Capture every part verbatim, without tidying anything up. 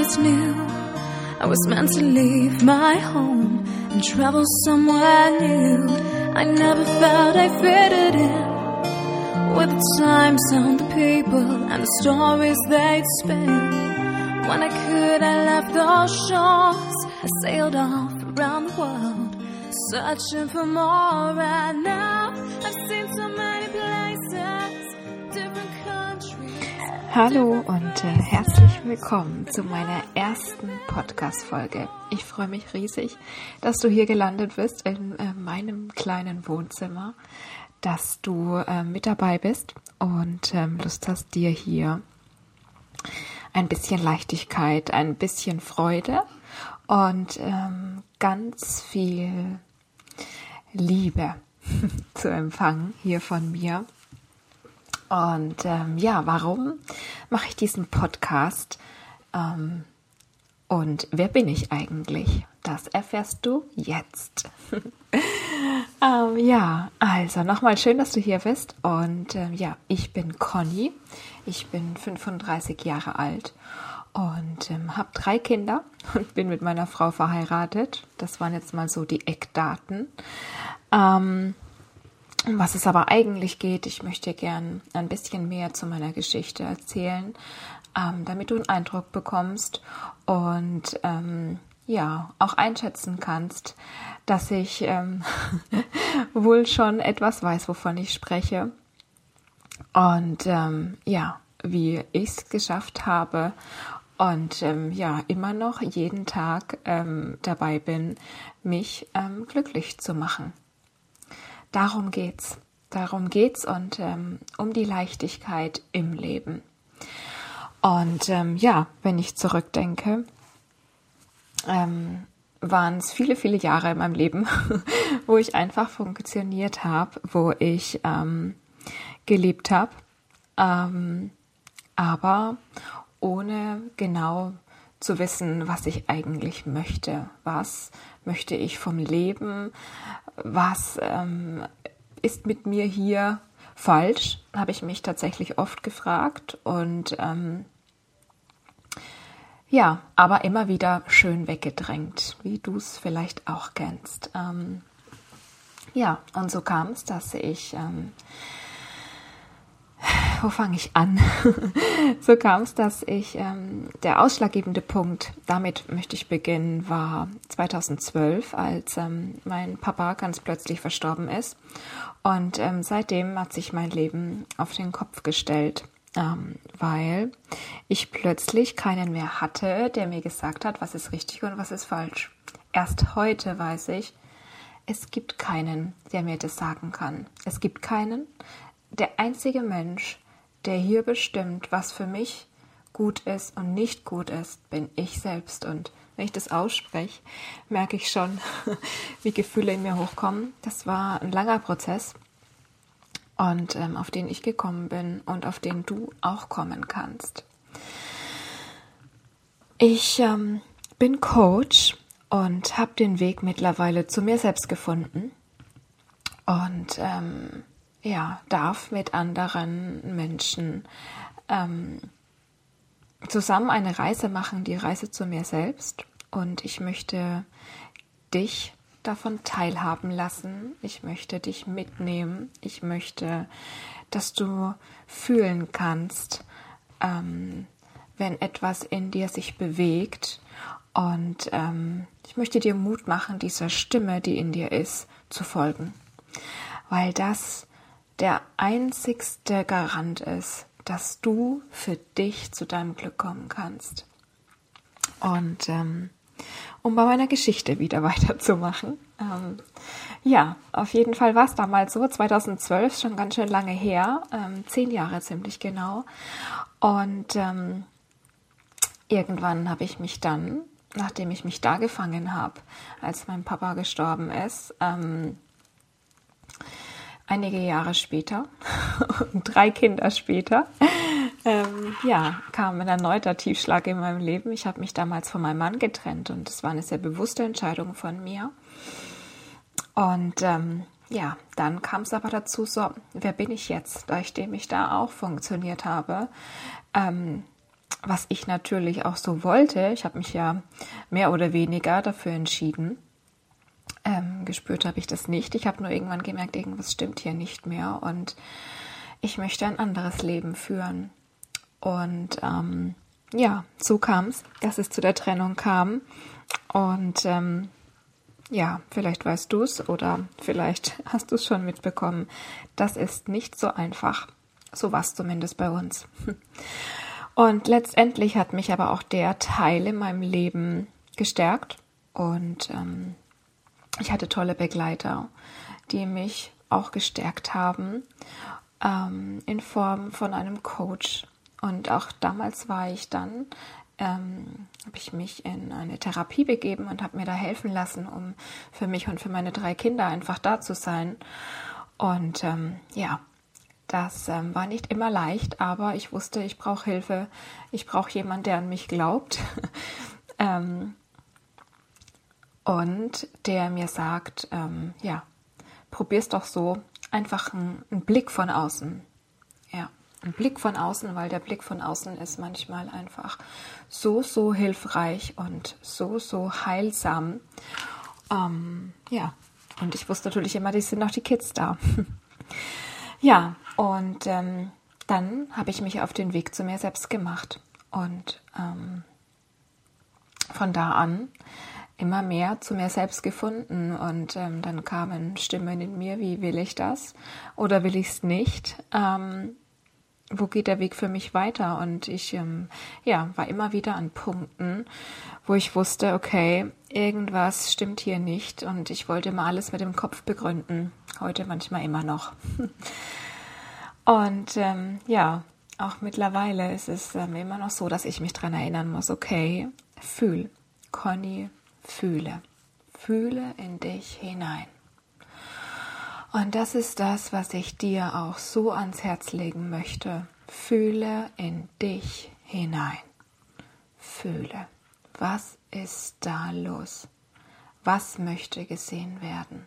always knew I was meant to leave my home and travel somewhere new. I never felt I fitted in with the time zone, the people and the stories they'd spin. When I could, I left those shores. I sailed off around the world, searching for more. And now I've seen so many places, different countries. Hallo und äh, herzlich willkommen zu meiner ersten Podcast-Folge. Ich freue mich riesig, dass du hier gelandet bist in äh, meinem kleinen Wohnzimmer, dass du äh, mit dabei bist und ähm, Lust hast, dir hier ein bisschen Leichtigkeit, ein bisschen Freude und ähm, ganz viel Liebe zu empfangen hier von mir. Und ähm, ja, warum mache ich diesen Podcast? Ähm, und wer bin ich eigentlich? Das erfährst du jetzt. ähm, ja, also nochmal schön, dass du hier bist. Und ähm, ja, ich bin Conny. Ich bin fünfunddreißig Jahre alt und ähm, habe drei Kinder und bin mit meiner Frau verheiratet. Das waren jetzt mal so die Eckdaten. Ähm, Um was es aber eigentlich geht, ich möchte gern ein bisschen mehr zu meiner Geschichte erzählen, ähm, damit du einen Eindruck bekommst und ähm, ja auch einschätzen kannst, dass ich ähm, wohl schon etwas weiß, wovon ich spreche und ähm, ja, wie ich es geschafft habe und ähm, ja immer noch jeden Tag ähm, dabei bin, mich ähm, glücklich zu machen. Darum geht's. Darum geht's und ähm, um die Leichtigkeit im Leben. Und ähm, ja, wenn ich zurückdenke, ähm, waren es viele, viele Jahre in meinem Leben, wo ich einfach funktioniert habe, wo ich ähm, gelebt habe, ähm, aber ohne genau zu wissen, was ich eigentlich möchte. Was möchte ich vom Leben? Was ähm, ist mit mir hier falsch? Habe ich mich tatsächlich oft gefragt und ähm, ja, aber immer wieder schön weggedrängt, wie du es vielleicht auch kennst. Ähm, ja, und so kam es, dass ich ähm, Wo fange ich an? So kam es, dass ich, ähm, der ausschlaggebende Punkt, damit möchte ich beginnen, war zweitausendzwölf, als ähm, mein Papa ganz plötzlich verstorben ist. Und ähm, seitdem hat sich mein Leben auf den Kopf gestellt, ähm, weil ich plötzlich keinen mehr hatte, der mir gesagt hat, was ist richtig und was ist falsch. Erst heute weiß ich, es gibt keinen, der mir das sagen kann. Es gibt keinen. Der einzige Mensch, der hier bestimmt, was für mich gut ist und nicht gut ist, bin ich selbst. Und wenn ich das ausspreche, merke ich schon, wie Gefühle in mir hochkommen. Das war ein langer Prozess und ähm, auf den ich gekommen bin und auf den du auch kommen kannst. Ich ähm, bin Coach und habe den Weg mittlerweile zu mir selbst gefunden und ähm, ja, darf mit anderen Menschen ähm, zusammen eine Reise machen, die Reise zu mir selbst. Und ich möchte dich davon teilhaben lassen. Ich möchte dich mitnehmen. Ich möchte, dass du fühlen kannst, ähm, wenn etwas in dir sich bewegt. Und ähm, ich möchte dir Mut machen, dieser Stimme, die in dir ist, zu folgen. Weil das der einzigste Garant ist, dass du für dich zu deinem Glück kommen kannst. Und ähm, um bei meiner Geschichte wieder weiterzumachen, ähm, ja, auf jeden Fall war es damals so, zweitausendzwölf, schon ganz schön lange her, ähm, zehn Jahre ziemlich genau. Und ähm, irgendwann habe ich mich dann, nachdem ich mich da gefangen habe, als mein Papa gestorben ist, ähm, einige Jahre später, drei Kinder später, ähm, ja, kam ein erneuter Tiefschlag in meinem Leben. Ich habe mich damals von meinem Mann getrennt und es war eine sehr bewusste Entscheidung von mir. Und ähm, ja, dann kam es aber dazu, so, wer bin ich jetzt, nachdem ich da auch funktioniert habe, ähm, was ich natürlich auch so wollte. Ich habe mich ja mehr oder weniger dafür entschieden. Ähm, gespürt habe ich das nicht. Ich habe nur irgendwann gemerkt, irgendwas stimmt hier nicht mehr und ich möchte ein anderes Leben führen. Und ähm, ja, so kam es, dass es zu der Trennung kam. Und ähm, ja, vielleicht weißt du es oder vielleicht hast du es schon mitbekommen. Das ist nicht so einfach. So war es zumindest bei uns. Und letztendlich hat mich aber auch der Teil in meinem Leben gestärkt. Und ähm, ich hatte tolle Begleiter, die mich auch gestärkt haben, ähm, in Form von einem Coach. Und auch damals war ich dann, ähm, habe ich mich in eine Therapie begeben und habe mir da helfen lassen, um für mich und für meine drei Kinder einfach da zu sein. Und ähm, ja, das ähm, war nicht immer leicht, aber ich wusste, ich brauche Hilfe. Ich brauche jemanden, der an mich glaubt. ähm, und der mir sagt, ähm, ja, probier's doch so, einfach ein, ein Blick von außen. Ja, ein Blick von außen, weil der Blick von außen ist manchmal einfach so, so hilfreich und so, so heilsam. Ähm, ja, und ich wusste natürlich immer, die sind noch die Kids da. Ja, und ähm, dann habe ich mich auf den Weg zu mir selbst gemacht und ähm, von da an immer mehr zu mir selbst gefunden und ähm, dann kamen Stimmen in mir, wie will ich das oder will ich es nicht? Ähm, wo geht der Weg für mich weiter? Und ich ähm, ja, war immer wieder an Punkten, wo ich wusste, okay, irgendwas stimmt hier nicht und ich wollte mal alles mit dem Kopf begründen. Heute manchmal immer noch. Und ähm, ja, auch mittlerweile ist es ähm, immer noch so, dass ich mich daran erinnern muss, okay, fühl, Conny, fühle, fühle in dich hinein. Und das ist das, was ich dir auch so ans Herz legen möchte. Fühle in dich hinein. Fühle. Was ist da los? Was möchte gesehen werden?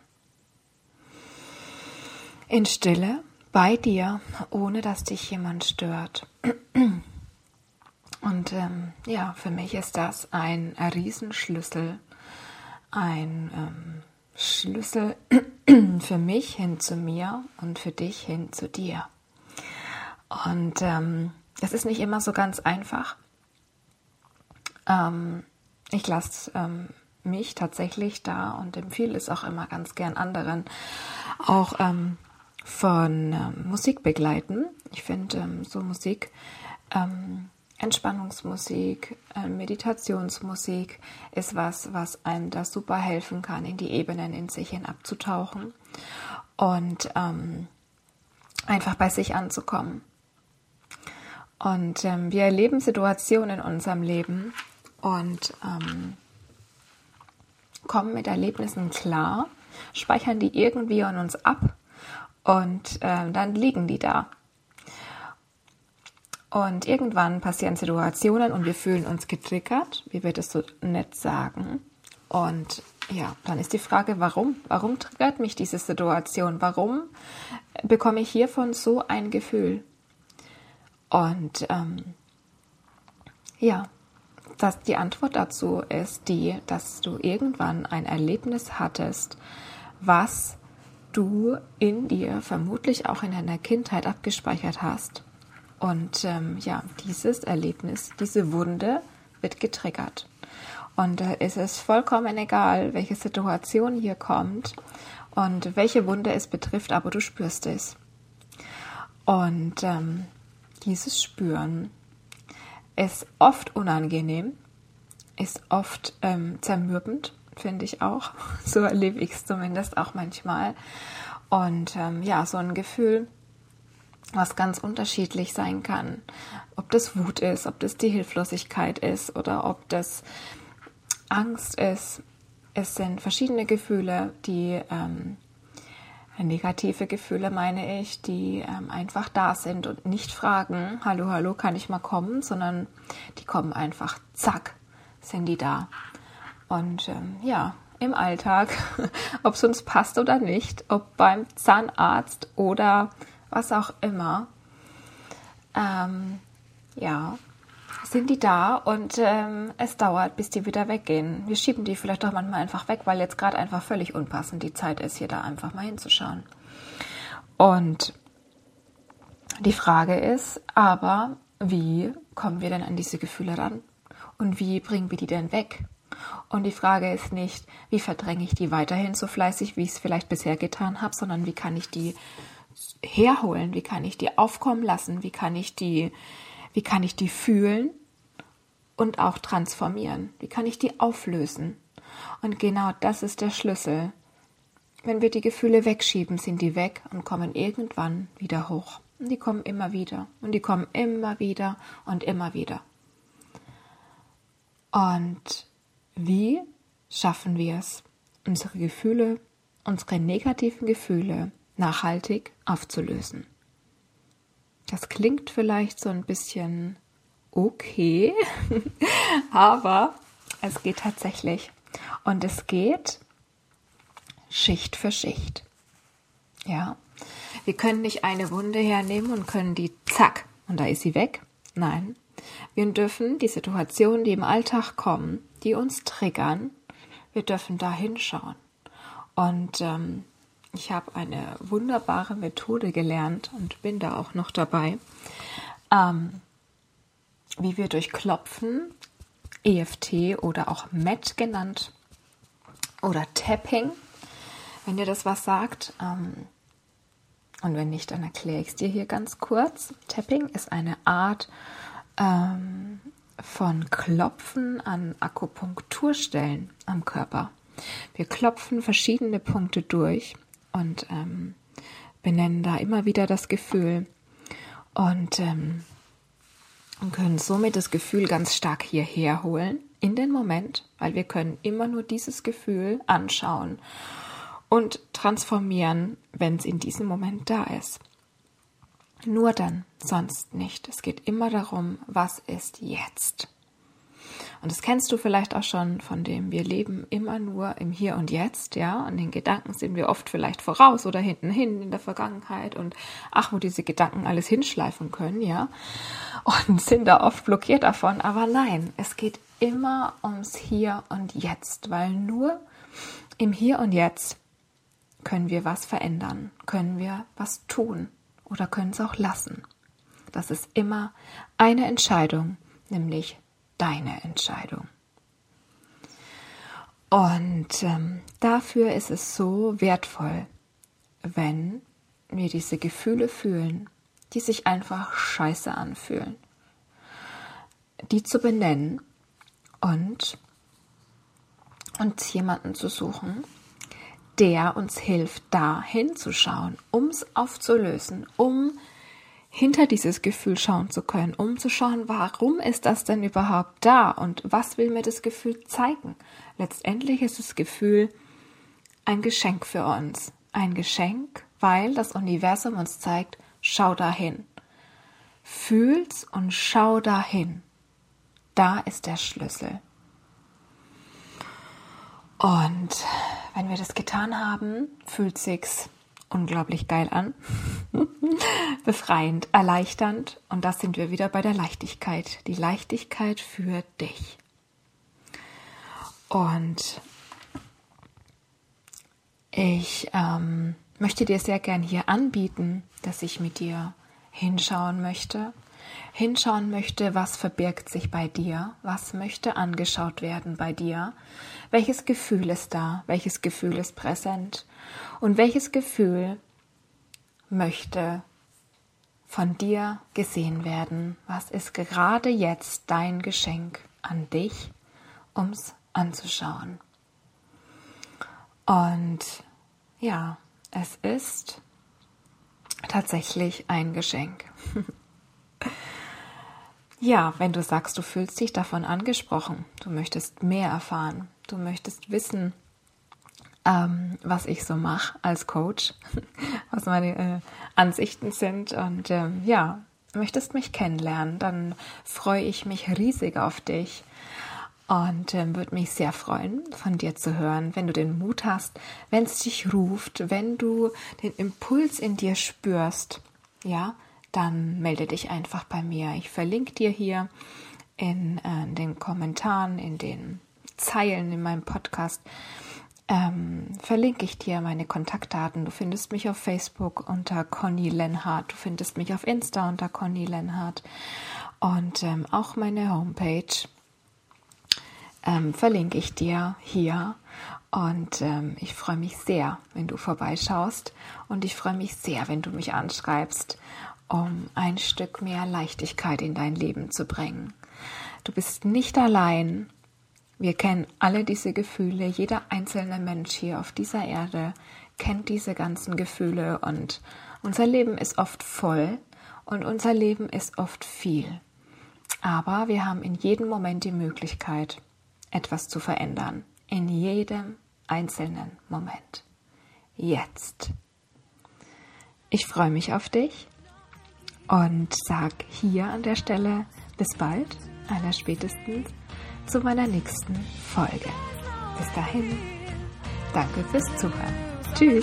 In Stille, bei dir, ohne dass dich jemand stört. Und ähm, ja, für mich ist das ein Riesenschlüssel, ein ähm, Schlüssel für mich hin zu mir und für dich hin zu dir. Und ähm, das ist nicht immer so ganz einfach. Ähm, ich lasse ähm, mich tatsächlich da und empfehle es auch immer ganz gern anderen, auch ähm, von ähm, Musik begleiten. Ich finde ähm, so Musik, ähm, Entspannungsmusik, äh, Meditationsmusik ist was, was einem da super helfen kann, in die Ebenen in sich hinabzutauchen und ähm, einfach bei sich anzukommen. Und ähm, wir erleben Situationen in unserem Leben und ähm, kommen mit Erlebnissen klar, speichern die irgendwie an uns ab und äh, dann liegen die da. Und irgendwann passieren Situationen und wir fühlen uns getriggert, wie wir das so nett sagen. Und ja, dann ist die Frage, warum? Warum triggert mich diese Situation? Warum bekomme ich hiervon so ein Gefühl? Und ähm, ja, das, die Antwort dazu ist die, dass du irgendwann ein Erlebnis hattest, was du in dir vermutlich auch in deiner Kindheit abgespeichert hast. Und ähm, ja, dieses Erlebnis, diese Wunde wird getriggert. Und da äh, ist es vollkommen egal, welche Situation hier kommt und welche Wunde es betrifft, aber du spürst es. Und ähm, dieses Spüren ist oft unangenehm, ist oft ähm, zermürbend, finde ich auch. So erlebe ich es zumindest auch manchmal. Und ähm, ja, so ein Gefühl, was ganz unterschiedlich sein kann. Ob das Wut ist, ob das die Hilflosigkeit ist oder ob das Angst ist. Es sind verschiedene Gefühle, die ähm, negative Gefühle, meine ich, die ähm, einfach da sind und nicht fragen, hallo, hallo, kann ich mal kommen, sondern die kommen einfach, zack, sind die da. Und ähm, ja, im Alltag, ob es uns passt oder nicht, ob beim Zahnarzt oder was auch immer, ähm, ja, sind die da und ähm, es dauert, bis die wieder weggehen. Wir schieben die vielleicht auch manchmal einfach weg, weil jetzt gerade einfach völlig unpassend die Zeit ist, hier da einfach mal hinzuschauen. Und die Frage ist aber, wie kommen wir denn an diese Gefühle ran? Und wie bringen wir die denn weg? Und die Frage ist nicht, wie verdränge ich die weiterhin so fleißig, wie ich es vielleicht bisher getan habe, sondern wie kann ich die herholen, wie kann ich die aufkommen lassen, wie kann ich die, wie kann ich die fühlen und auch transformieren, wie kann ich die auflösen. Und genau das ist der Schlüssel. Wenn wir die Gefühle wegschieben, sind die weg und kommen irgendwann wieder hoch. Und die kommen immer wieder und die kommen immer wieder und immer wieder. Und wie schaffen wir es, unsere Gefühle, unsere negativen Gefühle nachhaltig aufzulösen? Das klingt vielleicht so ein bisschen okay, aber es geht tatsächlich. Und es geht Schicht für Schicht. Ja, wir können nicht eine Wunde hernehmen und können die zack und da ist sie weg. Nein, wir dürfen die Situationen, die im Alltag kommen, die uns triggern, wir dürfen da hinschauen. Und ähm, ich habe eine wunderbare Methode gelernt und bin da auch noch dabei, ähm, wie wir durch Klopfen, E F T oder auch M E T genannt oder Tapping, wenn dir das was sagt, ähm, und wenn nicht, dann erkläre ich es dir hier ganz kurz. Tapping ist eine Art ähm, von Klopfen an Akupunkturstellen am Körper. Wir klopfen verschiedene Punkte durch und ähm, benennen da immer wieder das Gefühl und, ähm, und können somit das Gefühl ganz stark hierher holen in den Moment, weil wir können immer nur dieses Gefühl anschauen und transformieren, wenn es in diesem Moment da ist. Nur dann, sonst nicht. Es geht immer darum, was ist jetzt? Und das kennst du vielleicht auch schon von dem, wir leben immer nur im Hier und Jetzt, ja, und den Gedanken sind wir oft vielleicht voraus oder hinten hin in der Vergangenheit und ach, wo diese Gedanken alles hinschleifen können, ja, und sind da oft blockiert davon, aber nein, es geht immer ums Hier und Jetzt, weil nur im Hier und Jetzt können wir was verändern, können wir was tun oder können es auch lassen. Das ist immer eine Entscheidung, nämlich deine Entscheidung. Und ähm, dafür ist es so wertvoll, wenn wir diese Gefühle fühlen, die sich einfach scheiße anfühlen, die zu benennen und uns jemanden zu suchen, der uns hilft, da hinzuschauen, um es aufzulösen, um hinter dieses Gefühl schauen zu können, um zu schauen, warum ist das denn überhaupt da und was will mir das Gefühl zeigen? Letztendlich ist das Gefühl ein Geschenk für uns. Ein Geschenk, weil das Universum uns zeigt, schau dahin. Fühl's und schau dahin. Da ist der Schlüssel. Und wenn wir das getan haben, fühlt sich's unglaublich geil an, befreiend, erleichternd und das sind wir wieder bei der Leichtigkeit. Die Leichtigkeit für dich. Und ich ähm, möchte dir sehr gern hier anbieten, dass ich mit dir hinschauen möchte, hinschauen möchte, was verbirgt sich bei dir, was möchte angeschaut werden bei dir, welches Gefühl ist da, welches Gefühl ist präsent und welches Gefühl möchte von dir gesehen werden, was ist gerade jetzt dein Geschenk an dich, um es anzuschauen. Und ja, es ist tatsächlich ein Geschenk. Ja, wenn du sagst, du fühlst dich davon angesprochen, du möchtest mehr erfahren, du möchtest wissen, ähm, was ich so mache als Coach, was meine äh, Ansichten sind und ähm, ja, möchtest mich kennenlernen, dann freue ich mich riesig auf dich und ähm, würde mich sehr freuen, von dir zu hören, wenn du den Mut hast, wenn es dich ruft, wenn du den Impuls in dir spürst, ja, dann melde dich einfach bei mir. Ich verlinke dir hier in äh, den Kommentaren, in den Zeilen in meinem Podcast ähm, verlinke ich dir meine Kontaktdaten. Du findest mich auf Facebook unter Conny Lenhardt, du findest mich auf Insta unter Conny Lenhardt und ähm, auch meine Homepage ähm, verlinke ich dir hier. Und ähm, ich freue mich sehr, wenn du vorbeischaust und ich freue mich sehr, wenn du mich anschreibst, um ein Stück mehr Leichtigkeit in dein Leben zu bringen. Du bist nicht allein. Wir kennen alle diese Gefühle. Jeder einzelne Mensch hier auf dieser Erde kennt diese ganzen Gefühle und unser Leben ist oft voll und unser Leben ist oft viel. Aber wir haben in jedem Moment die Möglichkeit, etwas zu verändern. In jedem einzelnen Moment. Jetzt. Ich freue mich auf dich und sag hier an der Stelle bis bald, allerspätestens zu meiner nächsten Folge. Bis dahin, danke fürs Zuhören. Tschüss.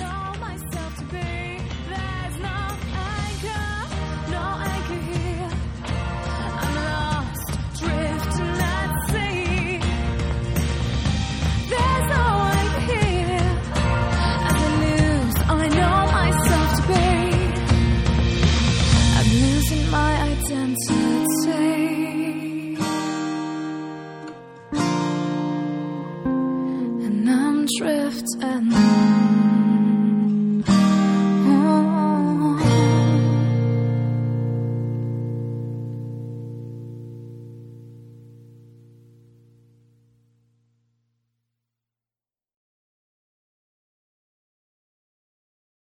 Drift and